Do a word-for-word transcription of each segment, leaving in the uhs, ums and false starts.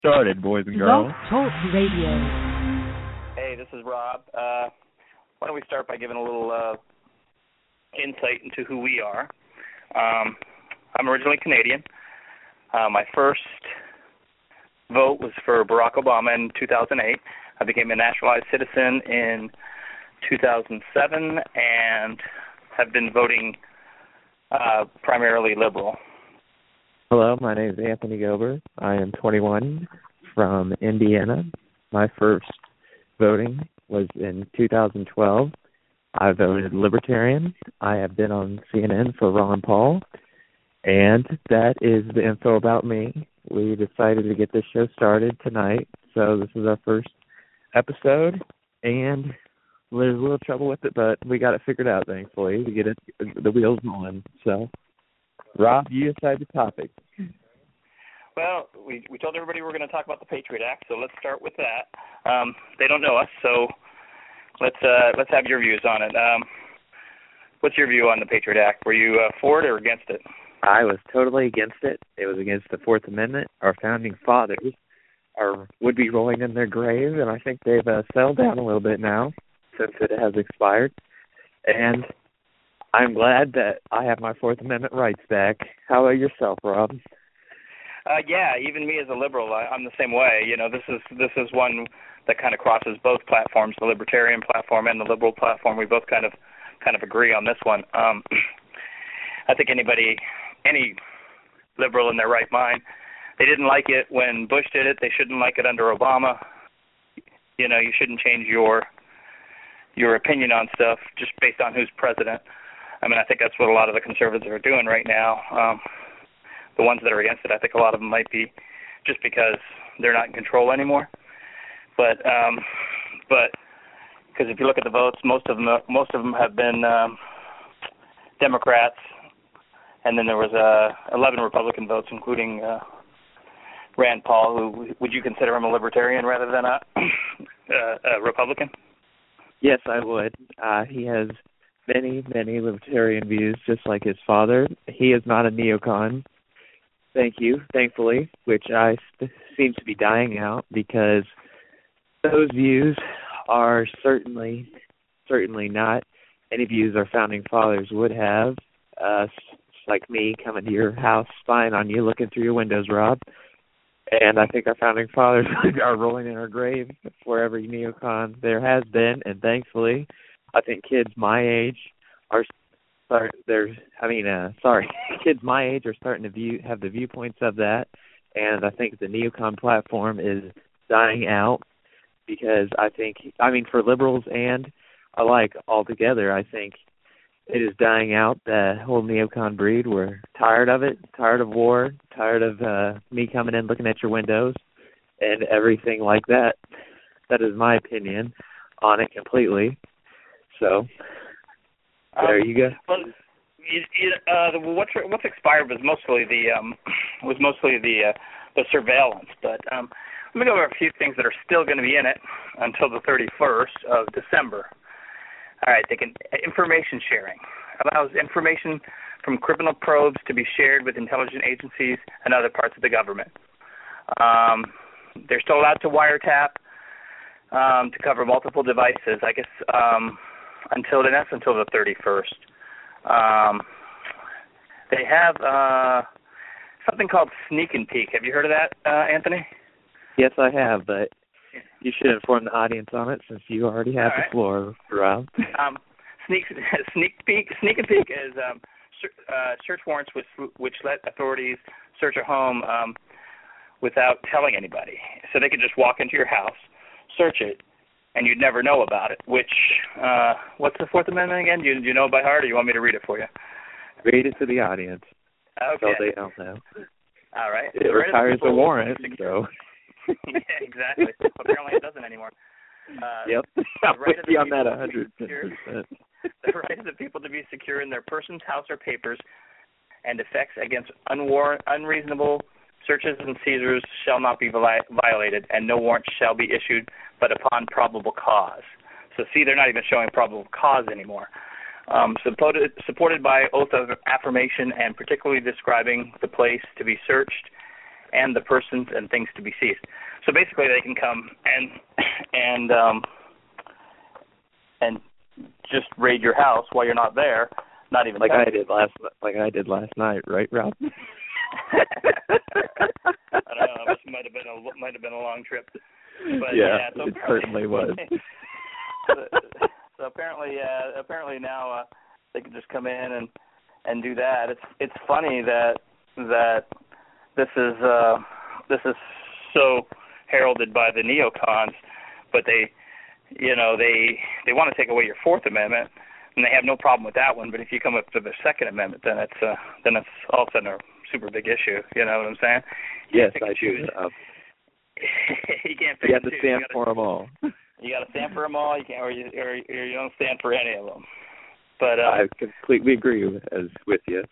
Started, boys and Blog girls. Talk Radio. Hey, this is Rob. Uh, why don't we start by giving a little uh, insight into who we are. Um, I'm originally Canadian. Uh, my first vote was for Barack Obama in two thousand eight. I became a naturalized citizen in two thousand seven and have been voting uh, primarily liberal. Hello, my name is Anthony Gober. I am twenty-one from Indiana. My first voting was in two thousand twelve. I voted Libertarian. I have been on C N N for Ron Paul. And that is the info about me. We decided to get this show started tonight, so this is our first episode. And there's a little trouble with it, but we got it figured out, thankfully, to get it the wheels rolling. So, Rob, you decide the topic. Well, we we told everybody we were going to talk about the Patriot Act, so let's start with that. Um, they don't know us, so let's uh, let's have your views on it. Um, what's your view on the Patriot Act? Were you uh, for it or against it? I was totally against it. It was against the Fourth Amendment. Our founding fathers are would be rolling in their graves, and I think they've uh, settled down a little bit now since it has expired. And I'm glad that I have my Fourth Amendment rights back. How about yourself, Rob? Uh, yeah, even me as a liberal, I, I'm the same way. You know, this is this is one that kind of crosses both platforms, the libertarian platform and the liberal platform. We both kind of kind of agree on this one. Um, I think anybody, any liberal in their right mind, they didn't like it when Bush did it. They shouldn't like it under Obama. You know, you shouldn't change your your opinion on stuff just based on who's president. I mean, I think that's what a lot of the conservatives are doing right now. Um, the ones that are against it, I think a lot of them might be just because they're not in control anymore. But um, but because if you look at the votes, most of them most of them have been um, Democrats, and then there was uh, eleven Republican votes, including uh, Rand Paul. Who would you consider him a libertarian rather than a, a, a Republican? Yes, I would. Uh, he has many, many libertarian views, just like his father. He is not a neocon. Thank you, thankfully, which I st- seems to be dying out because those views are certainly, certainly not any views our founding fathers would have. Uh, like me coming to your house, spying on you, looking through your windows, Rob. And I think our founding fathers are rolling in our grave for every neocon there has been, and thankfully, I think kids my age are Sorry, there's, I mean, uh, sorry, kids my age are starting to view have the viewpoints of that, and I think the neocon platform is dying out because I think, I mean, for liberals and alike altogether, I think it is dying out, the whole neocon breed. We're tired of it, tired of war, tired of uh, me coming in, looking at your windows, and everything like that. That is my opinion on it completely. So... There um, you go. Well, it, it, uh, what's what's expired was mostly the um, was mostly the uh, the surveillance. But um, let me go over a few things that are still going to be in it until the thirty-first of December. All right, they can information sharing allows information from criminal probes to be shared with intelligence agencies and other parts of the government. Um, they're still allowed to wiretap um, to cover multiple devices. I guess. Um, Until that's until the thirty-first. Um, they have uh, something called Sneak and Peek. Have you heard of that, uh, Anthony? Yes, I have, but you should inform the audience on it since you already have All the right. floor, Rob. Um, sneak, sneak peek, sneak and peek is um, uh, search warrants which which let authorities search a home um, without telling anybody. So they could just walk into your house, search it, and you'd never know about it, which, uh, what's the Fourth Amendment again? Do you, do you know it by heart, or you want me to read it for you? Read it to the audience. Okay. So they don't know. All right. It The right of requires people a warrant, secure- so... yeah, exactly. Apparently it doesn't anymore. Uh, yep. the I'm right with of the you on that people one to be hundred secure- percent. The right of the people to be secure in their persons, house, or papers, and effects against unwar- unreasonable searches and seizures shall not be vi- violated, and no warrant shall be issued but upon probable cause. So see, they're not even showing probable cause anymore. Um, supported, supported by oath of affirmation and particularly describing the place to be searched and the persons and things to be seized. So basically, they can come and and um, and just raid your house while you're not there, not even like I did last like I did last night, right, Rob? I don't know. This might have been a might have been a long trip, but yeah, yeah so it certainly was. so, so apparently, uh, apparently now uh, they can just come in and, and do that. It's it's funny that that this is uh, this is so heralded by the neocons, but they, you know, they they want to take away your Fourth Amendment, and they have no problem with that one. But if you come up to the Second Amendment, then it's uh, then it's all of a sudden a super big issue. You know what I'm saying? You yes, I do. Um, you can't pick you have to choose. stand you gotta, for them all. You got to stand for them all. You can't, or you, or, or you don't stand for any of them. But uh, I completely agree with, as, with you.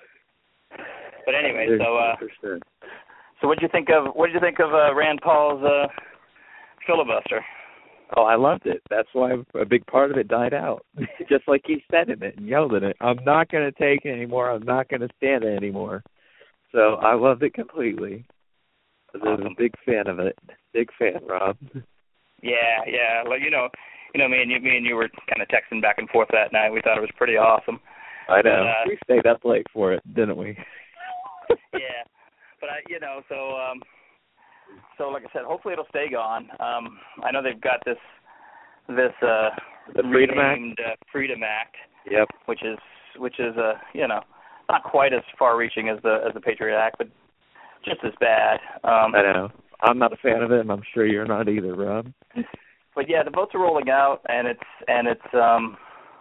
But anyway, so uh, percent. so what did you think of what did you think of uh, Rand Paul's uh, filibuster? Oh, I loved it. That's why a big part of it died out. Just like he said in it and yelled in it. I'm not going to take it anymore. I'm not going to stand it anymore. So I loved it completely. I was Awesome. a big fan of it. Big fan, Rob. Yeah, yeah. Well, you know, you know, me and you, me and you were kind of texting back and forth that night. We thought it was pretty awesome. I know. But, uh, we stayed up late for it, didn't we? Yeah, but I, you know, so um, so like I said, hopefully it'll stay gone. Um, I know they've got this this uh, the Freedom renamed, Act. Uh, Freedom Act. Yep. Which is which is uh, you know, not quite as far-reaching as the as the Patriot Act, but just as bad. Um, I know. I'm not a fan of it, and I'm sure you're not either, Rob. But yeah, the votes are rolling out, and it's and it's um,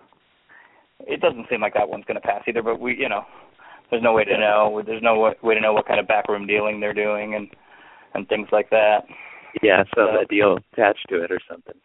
it doesn't seem like that one's going to pass either. But we, you know, there's no way to know. There's no way to know what kind of backroom dealing they're doing and and things like that. Yeah, so uh, a deal attached to it or something.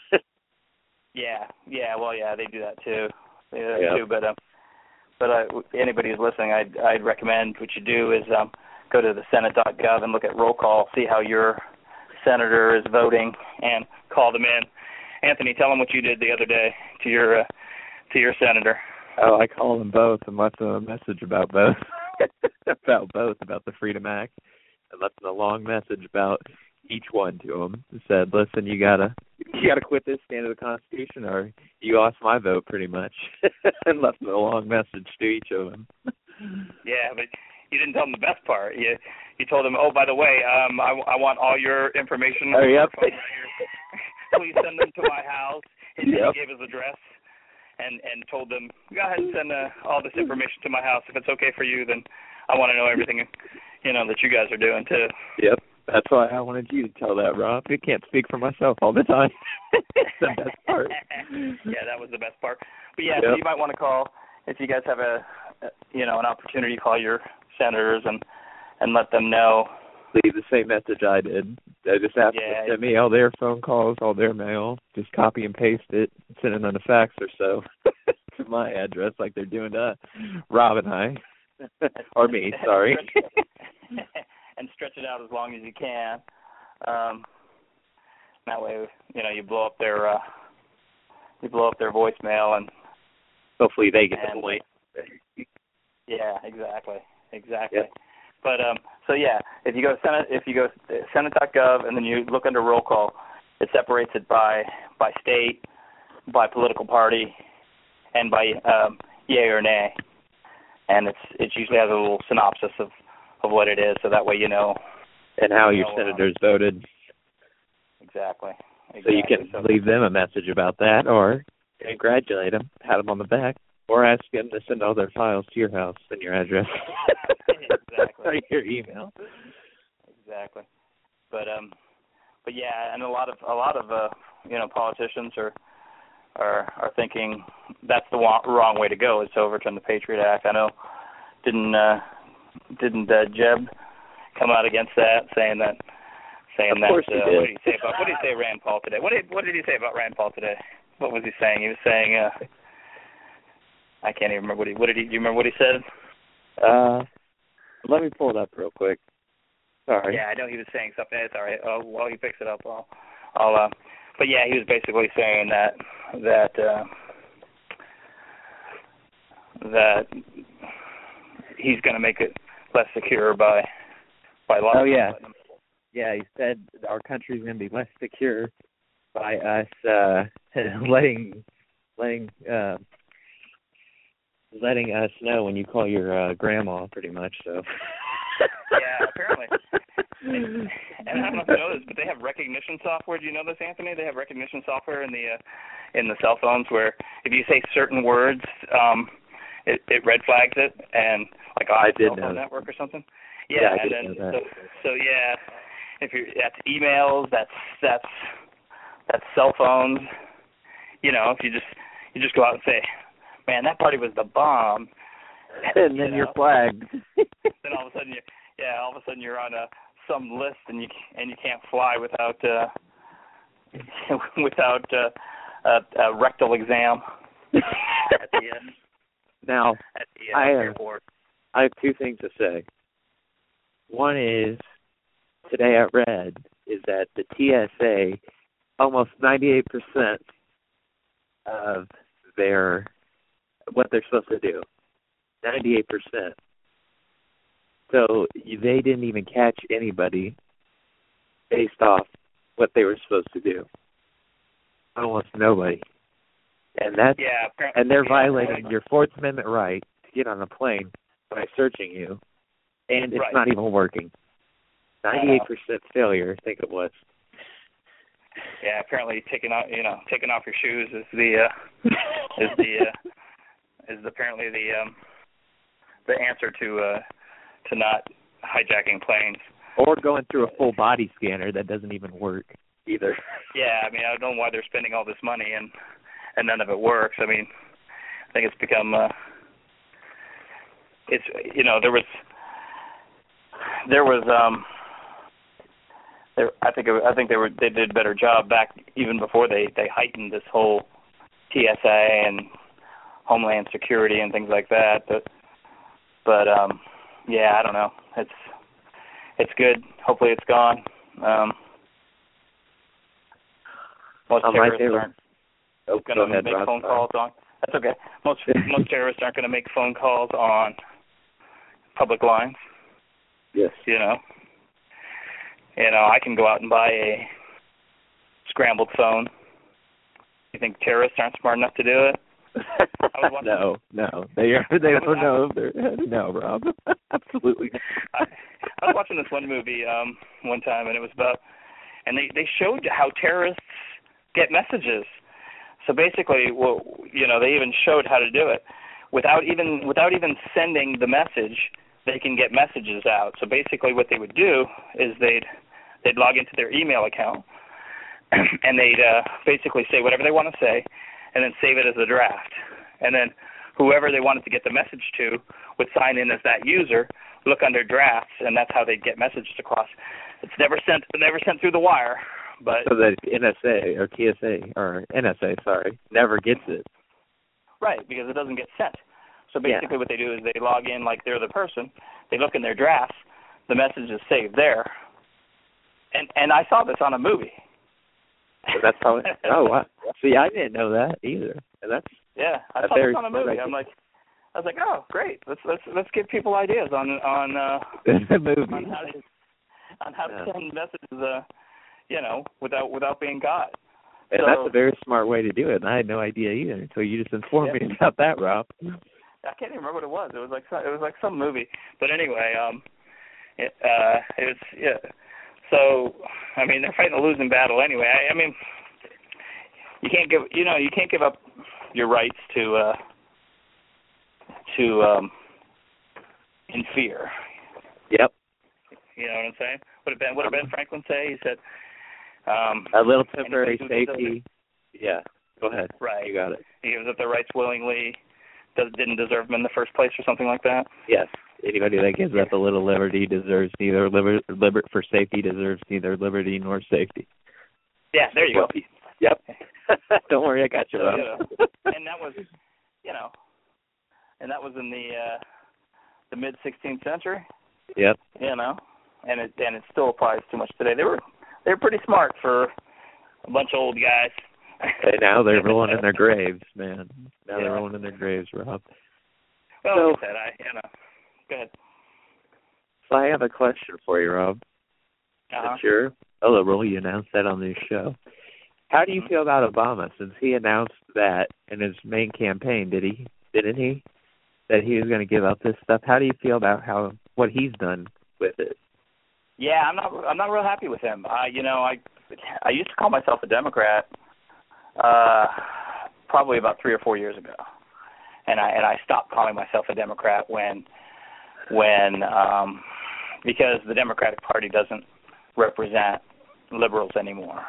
yeah, yeah. Well, yeah, they do that too. They do that yep. too. But um, but uh, anybody who's listening, I'd I'd recommend what you do is um, go to the Senate dot gov and look at roll call, see how your senator is voting, and call them in. Anthony, tell them what you did the other day to your uh, to your senator. Oh, I called them both and left them a message about both, about both, about the Freedom Act, and left them a long message about each one to them. It said, "Listen, you gotta you gotta quit this, stand to the Constitution, or you lost my vote, pretty much." And left them a long message to each of them. Yeah, but you didn't tell them the best part. You you told them, oh, by the way, um, I, I want all your information. Oh, yep. Please send them to my house. And yep. he gave his address and, and told them, go ahead and send uh, all this information to my house. If it's okay for you, then I want to know everything, you know, that you guys are doing too. Yep. That's why I wanted you to tell that, Rob. I can't speak for myself all the time. It's the best part. Yeah, that was the best part. But yeah, yep. so you might want to call if you guys have a, you know, an opportunity to call your senators and and let them know. Leave the same message I did. They just asked yeah, them to send me all their phone calls, all their mail. Just copy and paste it, send it on a fax or so to my address, like they're doing to Rob and I, or me. Sorry. And stretch it out as long as you can. Um, that way, you know, you blow up their uh, you blow up their voicemail, and hopefully they get and, the point. Yeah, exactly, exactly. Yep. But um, so yeah, if you go to Senate, if you go to Senate dot gov and then you look under roll call, it separates it by by state, by political party, and by um, yay or nay, and it's it usually has a little synopsis of, of what it is, so that way you know. And how you your know, senators um, voted. Exactly. exactly. So you can so, leave them a message about that, or congratulate them, pat them on the back. Or ask them to send all their files to your house and your address. Exactly. Or your email. Exactly. But um, but yeah, and a lot of a lot of uh, you know, politicians are are are thinking that's the wrong way to go, is to overturn the Patriot Act. I know didn't uh, didn't uh, Jeb come out against that, saying that saying of that course uh, he did. what did he say about what did he say Rand Paul today? What did what did he say about Rand Paul today? What was he saying? He was saying. Uh, I can't even remember what he. What did he? Do you remember what he said? Uh, let me pull it up real quick. Sorry. Yeah, I know he was saying something. It's all right. Oh, while he picks it up, I'll. I'll uh, but yeah, he was basically saying that that uh, that he's going to make it less secure by by a lot Oh, of yeah. people. Yeah, he said our country's going to be less secure by us uh, letting letting uh, letting us know when you call your uh, grandma, pretty much. So. Yeah, apparently. And, and I don't know if you know this, but they have recognition software. Do you know this, Anthony? They have recognition software in the uh, in the cell phones where if you say certain words, um, it, it red flags it, and like off the cell phone network or something. Yeah, yeah I and did then know that. so so yeah, if you're that's emails, that's that's that's cell phones. You know, if you just you just go out and say, man, that party was the bomb. And you then know? you're flagged. Then all of a sudden you, yeah, all of a sudden you're on a some list and you and you can't fly without uh, without uh, a, a rectal exam at the end. Now, at the uh, I, uh, airport. I have two things to say. One is today I read is that the T S A almost ninety-eight percent of their what they're supposed to do. ninety-eight percent. So they didn't even catch anybody based off what they were supposed to do. Almost nobody. And that's yeah, and they're yeah, violating your Fourth Amendment right to get on a plane by searching you, and it's right. not even working. ninety-eight percent failure, I think it was. Yeah, apparently taking off, you know, taking off your shoes is the uh, is the uh, is apparently the um, the answer to uh, to not hijacking planes. Or going through a full body scanner that doesn't even work either. Yeah, I mean, I don't know why they're spending all this money and and none of it works. I mean, I think it's become uh, it's you know there was there was um there I think it, I think they were they did a better job back even before they they heightened this whole T S A and Homeland Security and things like that. But but um yeah, I don't know. It's it's good. Hopefully it's gone. Um, most oh, terrorists favorite. aren't oh, going to ahead, make Rob, phone sorry. calls on. That's okay. Most most terrorists aren't going to make phone calls on public lines. Yes. You know. You know, I can go out and buy a scrambled phone. You think terrorists aren't smart enough to do it? no, no, they are. They don't know. They're, no, Rob, absolutely. I, I was watching this one movie um, one time, and it was about, and they they showed how terrorists get messages. So basically, well, you know, they even showed how to do it without even without even sending the message. They can get messages out. So basically, what they would do is they'd they'd log into their email account, and they'd uh, basically say whatever they want to say, and then save it as a draft. And then whoever they wanted to get the message to would sign in as that user, look under drafts, and that's how they'd get messages across. It's never sent never sent through the wire. But so that N S A or T S A or N S A, sorry, never gets it. Right, because it doesn't get sent. So basically yeah. what they do is they log in like they're the person. They look in their drafts. The message is saved there. And and I saw this on a movie. So that's how. It, oh wow! See, I didn't know that either. And that's yeah. I saw this on a movie. I'm like, I was like, oh great. Let's let's let's give people ideas on on uh, movie on how to on how yeah. to send messages, uh, you know, without without being caught. And so, that's a very smart way to do it. And I had no idea either until you just informed yeah. me about that, Rob. I can't even remember what it was. It was like some, it was like some movie. But anyway, um, it uh, it was yeah. So I mean, they're fighting a losing battle anyway. I, I mean, you can't give you know you can't give up your rights to uh, to um, in fear. Yep. You know what I'm saying? What did Ben What did Ben Franklin say? He said um, a little temporary safety. safety. Yeah. Go ahead. Right. You got it. He gives up their rights willingly. Does, didn't deserve them in the first place, or something like that. Yes. Anybody that gives up a little liberty deserves neither liber, liber for safety deserves neither liberty nor safety. Yeah, there you go. Yep. Don't worry, I got you. So, you know, and that was, you know, and that was in the uh, the mid sixteenth century. Yep. You know, and it and it still applies too much today. They were they were pretty smart for a bunch of old guys. And now they're rolling in their graves, man. Now yeah. they're rolling in their graves, Rob. Well, so, like I said, I you know, go ahead. So I have a question for you, Rob. Uh-huh. Since you're a liberal, you announced that on this show. How do you Mm-hmm. feel about Obama, since he announced that in his main campaign? Did he? Didn't he? That he was going to give up this stuff. How do you feel about how what he's done with it? Yeah, I'm not. I'm not real happy with him. I, you know, I, I used to call myself a Democrat, uh, probably about three or four years ago, and I and I stopped calling myself a Democrat when, when, um, because the Democratic Party doesn't represent liberals anymore,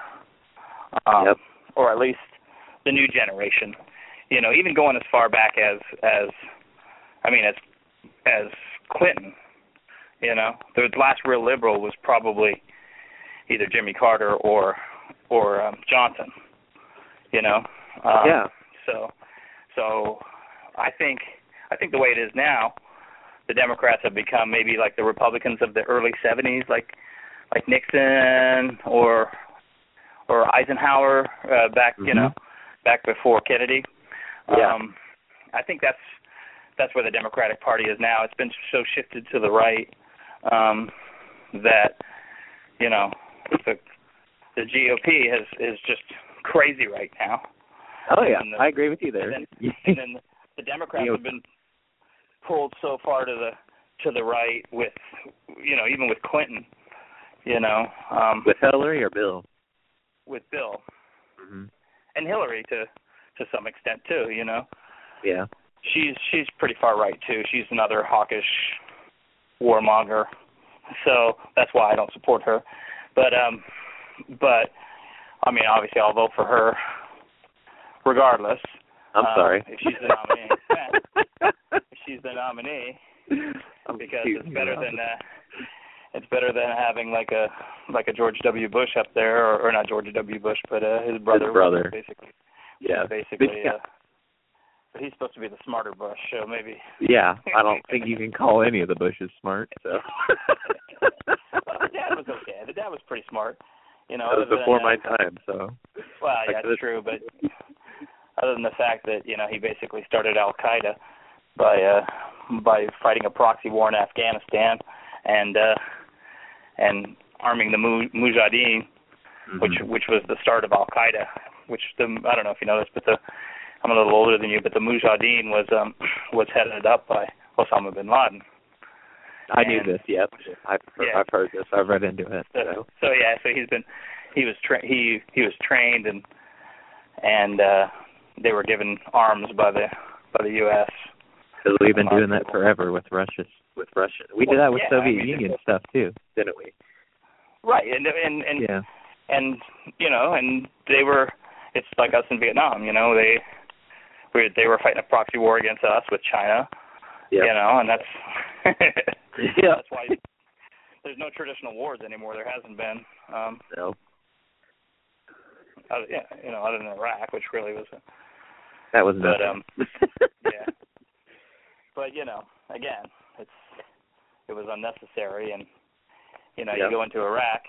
um, Yep. or at least the new generation. You know, even going as far back as as, I mean, as as Clinton. You know, the last real liberal was probably either Jimmy Carter or or um, Johnson. You know, um, yeah. So, so I think I think the way it is now, the Democrats have become maybe like the Republicans of the early seventies, like like Nixon or or Eisenhower uh, back Mm-hmm. you know back before Kennedy. Yeah. Um, I think that's that's where the Democratic Party is now. It's been so shifted to the right. Um, that you know the the G O P has is just crazy right now. Oh yeah, the, I agree with you there. And then, and then the Democrats have been pulled so far to the to the right with you know even with Clinton, you know um, with Hillary or Bill? With Bill mm-hmm. and Hillary to to some extent too. You know. Yeah. She's she's pretty far right too. She's another hawkish warmonger, so that's why I don't support her. But um, but I mean, obviously, I'll vote for her regardless. I'm um, sorry. If she's the nominee, if she's the nominee, because it's better than uh, it's better than having like a like a George W. Bush up there, or, or not George W. Bush, but uh, his brother. His brother. Basically. Yeah. Basically. Yeah. Uh, But he's supposed to be the smarter Bush, so maybe. Yeah, I don't think you can call any of the Bushes smart. So. Well, the dad was okay. The dad was pretty smart. You know, that was before than, uh, my time, so. Well, yeah, that's true. But other than the fact that you know he basically started Al Qaeda by uh, by fighting a proxy war in Afghanistan and uh, and arming the Mujahideen, mm-hmm. which which was the start of Al Qaeda. Which the I don't know if you know this, but the I'm a little older than you, but the Mujahideen was um, was headed up by Osama bin Laden. I and, knew this. Yep, I've heard, yeah. I've heard this. I've read into it. So, so. so yeah, so he's been he was tra- he he was trained and and uh, they were given arms by the by the U S Because we've been doing that forever with Russia. With Russia, we well, did that with yeah, Soviet I mean, Union stuff too, didn't we? Right, and and and yeah. and you know, and they were. It's like us in Vietnam, you know. They we they were fighting a proxy war against us with China, yep. you know, and that's yeah. that's why there's no traditional wars anymore. There hasn't been. Um, no. Other, yeah, you know, other than Iraq, which really was. A, that was but, nothing. um, yeah. But you know, again, it's it was unnecessary, and you know, yep. you go into Iraq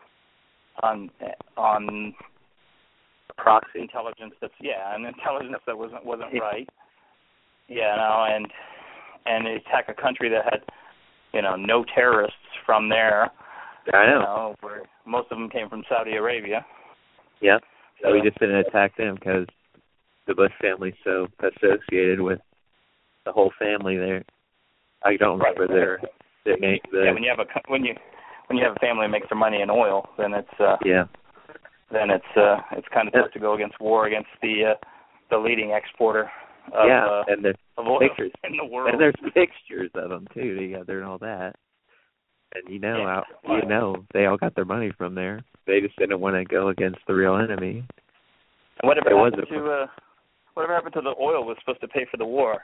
on on. proxy intelligence that's yeah, and intelligence that wasn't wasn't right. Yeah, you know, and and attack a country that had, you know, no terrorists from there. I know. You know, where most of them came from Saudi Arabia. Yep. So, so we just didn't attack them because the Bush family's so associated with the whole family there. I don't remember right, their right. their name. Yeah, when you have a when you when you have a family that makes their money in oil, then it's uh, yeah. then it's uh, it's kind of tough to go against war against the uh, the leading exporter of, yeah, uh, and there's of oil pictures in the world. And there's pictures of them too together and all that. And you know, yeah. how, you know, they all got their money from there. They just didn't want to go against the real enemy. And whatever there happened to uh, whatever happened to the oil was supposed to pay for the war?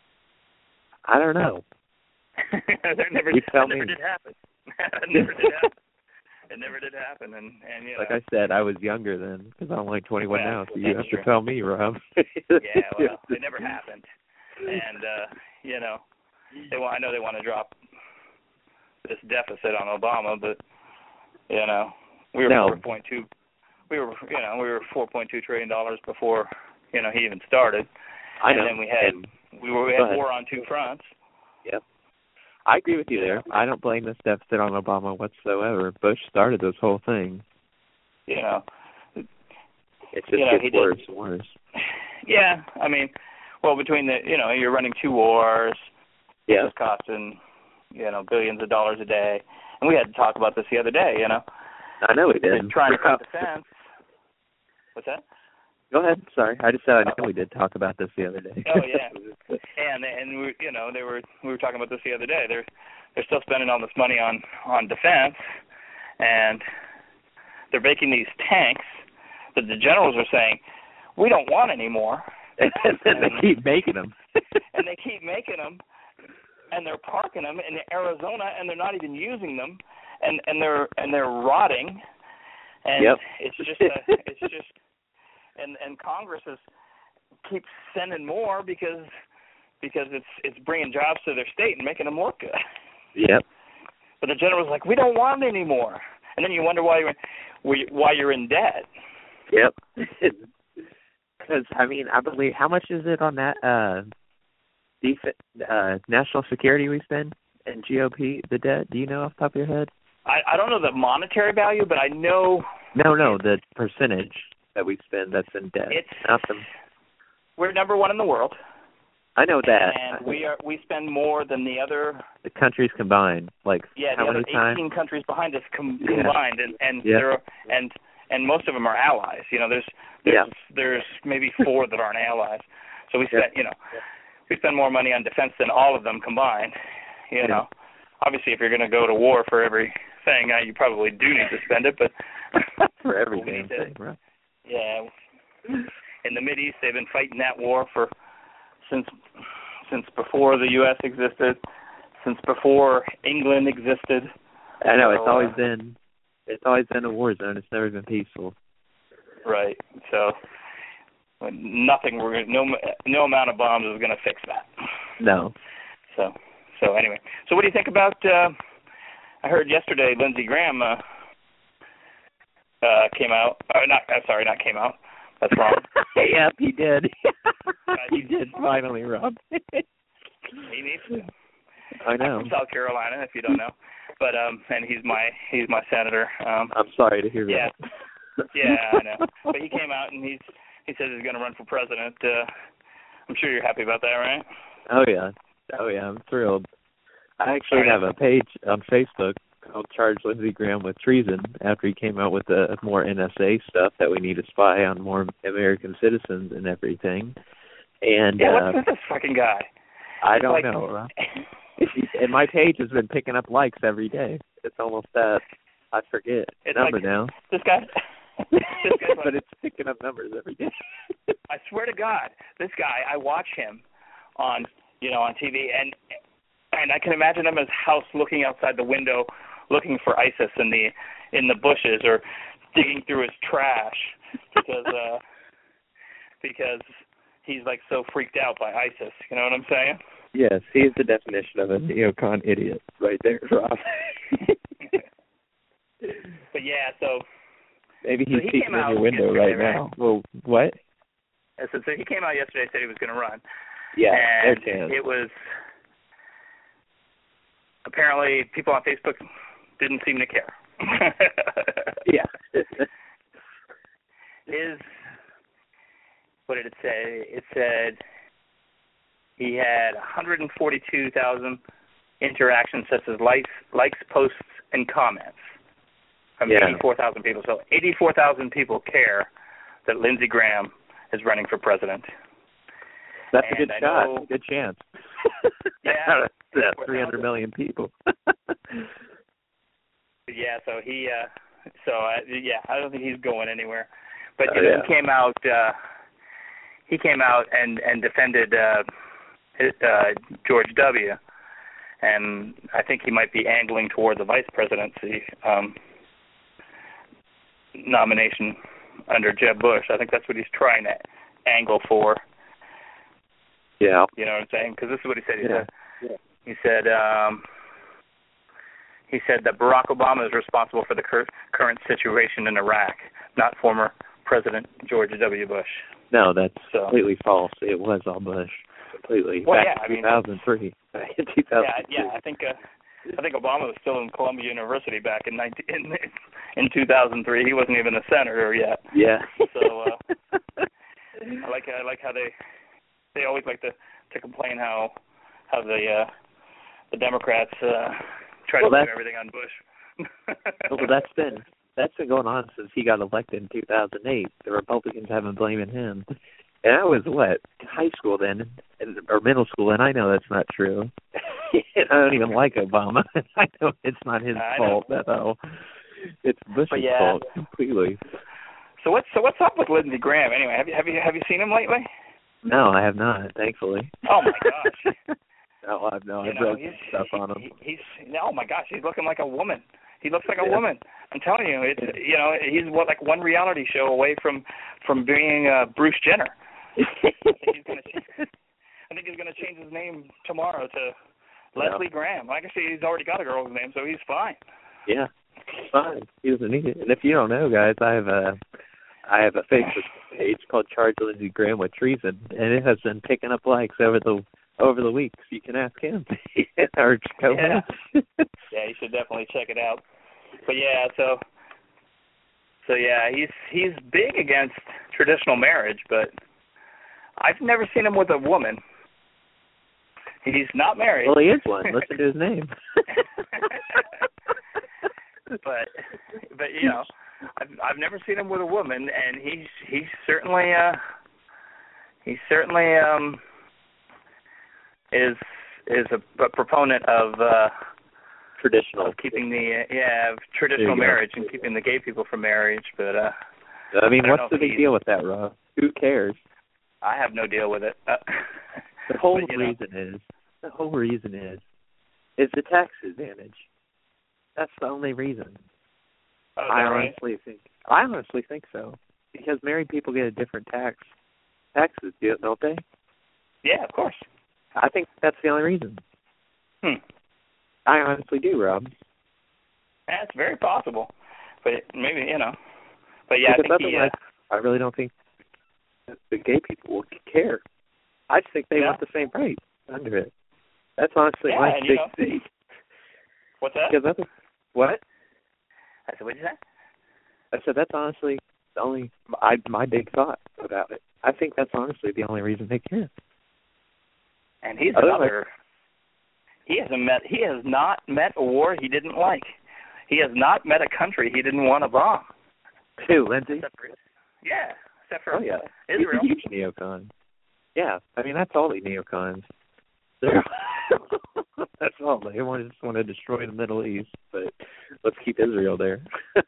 I don't know. that never, you tell that never me. did happen. It never did happen. It never did happen, and and you know. Like I said, I was younger then because I'm like twenty-one well, now. So you have true. to tell me, Rob. yeah, well, it never happened, and uh, you know, they want. I know they want to drop this deficit on Obama, but you know, we were no. four point two. We were, you know, we were four point two trillion dollars before, you know, he even started. I and know. then we had and, we were we had war on two fronts. Yep. I agree with you there. I don't blame this deficit on Obama whatsoever. Bush started this whole thing. You know, it just you know, gets worse and worse. Yeah, I mean, well, between the, you know, you're running two wars, yeah, it's costing, you know, billions of dollars a day, and we had to talk about this the other day. You know, I know we did. Trying to cut defense. What's that? Go ahead. Sorry, I just said I know we did talk about this the other day. Oh yeah, and and we, you know, they were we were talking about this the other day. They're they're still spending all this money on on defense, and they're making these tanks that the generals are saying we don't want anymore. and, and they keep making them. and they keep making them, and they're parking them in Arizona, and they're not even using them, and and they're and they're rotting, and yep. it's just a, it's just. And and Congress is keeps sending more because because it's it's bringing jobs to their state and making them work good. Yep. But the general's like, we don't want it anymore. And then you wonder why you're why you're in debt. Yep. Because I mean, I believe how much is it on that uh, def- uh, national security we spend in G O P the debt? Do you know off the top of your head? I, I don't know the monetary value, but I know. No, no, the percentage that we spend that's in debt. It's awesome. We're number one in the world. I know that. And we are we spend more than the other the countries combined. Like yeah, how the many other times? eighteen countries behind us com- yeah. combined, and and yeah. there are, and and most of them are allies. You know, there's there's yeah. there's maybe four that aren't allies. So we yeah. spend you know we spend more money on defense than all of them combined. You yeah. know, obviously if you're going to go to war for everything, uh, you probably do need to spend it, but for everything, right? Yeah. In the Mideast, they've been fighting that war for since since before the U S existed, since before England existed. I know so, it's always uh, been it's always been a war zone. It's never been peaceful. Right. So nothing. We're no no amount of bombs is going to fix that. No. So so anyway. So what do you think about? Uh, I heard yesterday Lindsey Graham uh, uh, came out. Uh, not. I'm sorry, not came out. That's wrong. Yep, he did. he did finally, Rob. He needs to. I know. I'm from South Carolina, if you don't know, but um, and he's my he's my senator. Um, I'm sorry to hear yeah, that. yeah, I know. But he came out and he's he says he's going to run for president. Uh, I'm sure you're happy about that, right? Oh yeah, oh yeah, I'm thrilled. I actually Sorry. have a page on Facebook called Charge Lindsey Graham with Treason after he came out with the more N S A stuff that we need to spy on more American citizens and everything. And yeah, uh, what's with this fucking guy? I It's don't like, know. Rob. And my page has been picking up likes every day. It's almost that I forget the it's number like, now. This guy. this guy's like, but it's picking up numbers every day. I swear to God, this guy. I watch him on you know on T V, and and I can imagine him in his house looking outside the window, looking for ISIS in the in the bushes or digging through his trash because uh, because he's like so freaked out by ISIS. You know what I'm saying? Yes, he is the definition of a neocon idiot, right there, Rob. But yeah, so maybe he's so he peeking came in out your window right, right now. Well, what? So, so he came out yesterday, said he was going to run. Yeah, and there's it was apparently people on Facebook didn't seem to care. Yeah. His, what did it say? It said he had one hundred forty-two thousand interactions, such as likes, likes, posts, and comments from yeah. eighty-four thousand people. So eighty-four thousand people care that Lindsey Graham is running for president. That's and a good I shot. know, Good chance. Yeah. That's three hundred million people. Yeah, so he, uh, so uh, yeah, I don't think he's going anywhere. But Oh, you know, yeah. he came out, uh, he came out and and defended uh, his, uh, George W. And I think he might be angling toward the vice presidency um, nomination under Jeb Bush. I think that's what he's trying to angle for. Yeah. You know what I'm saying? Because this is what he said. He Yeah. said, yeah. he said, um, he said that Barack Obama is responsible for the cur- current situation in Iraq, not former President George W. Bush. No, that's So. completely false. It was all Bush. completely. Well, Back yeah, in I mean, two thousand three. In two thousand three. Yeah, yeah. I think uh, I think Obama was still in Columbia University back in nineteen in, in two thousand three. He wasn't even a senator yet. Yeah. So uh, I like I like how they they always like to to complain how how the uh, the Democrats uh, try well, to blame everything on Bush. Well, that's been that's been going on since he got elected in two thousand eight. The Republicans have been blaming him. And I was, what, high school then, or middle school, and I know that's not true. I don't even like Obama. I know it's not his I fault at all. It's Bush's yeah. fault completely. So what's so what's up with Lindsey Graham anyway? Have you have you have you seen him lately? No, I have not, thankfully. Oh my gosh. no, I've no. You I've know, read stuff on him. He, he's oh my gosh, he's looking like a woman. He looks like a yeah. woman. I'm telling you, it's you know he's what like one reality show away from from being uh, Bruce Jenner. I think he's gonna. I think he's gonna change his name tomorrow to Leslie yeah. Graham. Like I say, he's already got a girl's name, so he's fine. Yeah, fine. He doesn't need it. And if you don't know, guys, I have a I have a Facebook page called Charge Lindsey Graham with Treason, and it has been picking up likes over the over the weeks. You can ask him. Our yeah. yeah, you should definitely check it out. But yeah, so so yeah, he's he's big against traditional marriage, but I've never seen him with a woman. He's not married. Well, he is one. Listen to his name. but, but you know, I've I've never seen him with a woman, and he's he's certainly uh he certainly um is is a, a proponent of uh traditional of keeping the uh, yeah of traditional marriage and keeping the gay people from marriage. But uh, I mean, I what's the big deal with that, Rob? Who cares? I have no deal with it. Uh, the whole but, reason know. is, the whole reason is, is the tax advantage. That's the only reason. Oh, I right? honestly think, I honestly think so, because married people get a different tax, taxes, don't they? Yeah, of course. I think that's the only reason. Hmm. I honestly do, Rob. That's very possible, but it, maybe you know. But yeah, because I think he, uh, I really don't think the gay people will care. I just think they yeah. want the same right under it. That's honestly yeah, my and, big you know, thing. What's that? Because that's, what? I said, what did you say? I said that's honestly the only I, my big thought about it. I think that's honestly the only reason they care. And he's Otherwise, another. He hasn't met. He has not met a war he didn't like. He has not met a country he didn't want to bomb. Who, Lindsey? Except for, yeah, except for oh, yeah. Israel. He's a huge neocon. Yeah, I mean that's all the neocons. They're that's all they want. Just want to destroy the Middle East, but let's keep Israel there.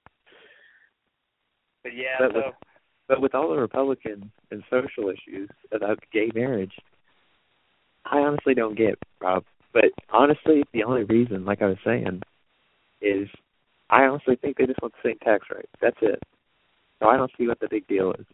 But yeah, but, so. with, but with all the Republican and social issues about gay marriage, I honestly don't get, Rob. But honestly, the only reason, like I was saying, is I honestly think they just want the same tax rate. That's it. So I don't see what the big deal is.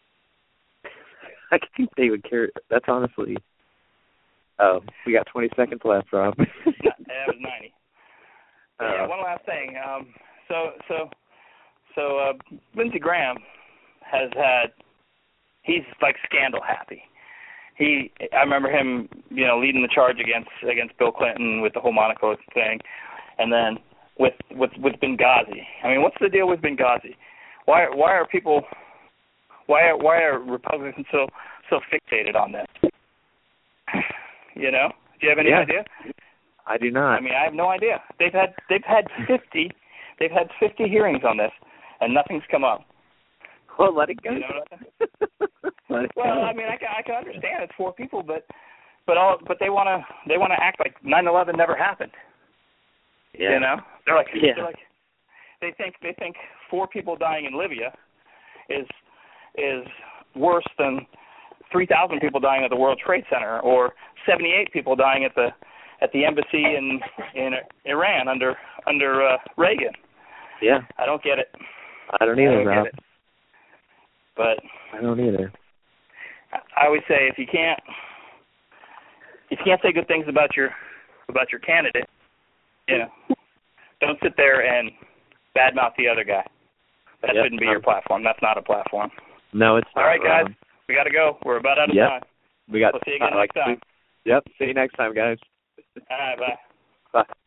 I think they would care. That's honestly. Oh, we got twenty seconds left, Rob. That was ninety. Uh, yeah, one last thing. Um, so, so, so uh, Lindsey Graham has had. He's like scandal happy. He, I remember him, you know, leading the charge against against Bill Clinton with the whole Monaco thing, and then with with with Benghazi. I mean, what's the deal with Benghazi? Why why are people, why are, why are Republicans so so fixated on this? You know, do you have any yeah, idea? I do not. I mean, I have no idea. They've had they've had fifty, they've had fifty hearings on this, and nothing's come up. Well, let it go. You know what I'm saying? let it well, go. I mean, I can, I can understand it's four people, but but all but they want to they want to act like nine eleven never happened. Yeah. You know, they're like yeah. they're like they think they think four people dying in Libya is is worse than three thousand people dying at the World Trade Center or seventy-eight people dying at the at the embassy in in Iran under under uh, Reagan. Yeah. I don't get it. I don't either, I don't Rob. get it. But I don't either. I always say if you can't if you can't say good things about your about your candidate, you know, don't sit there and badmouth the other guy. That yep. shouldn't be your platform. That's not a platform. No, it's not. All right, guys. Rob. We got to go. We're about out of yep. time. We got. We'll see you again uh, next like, time. Yep. See you next time, guys. All right. Bye. Bye.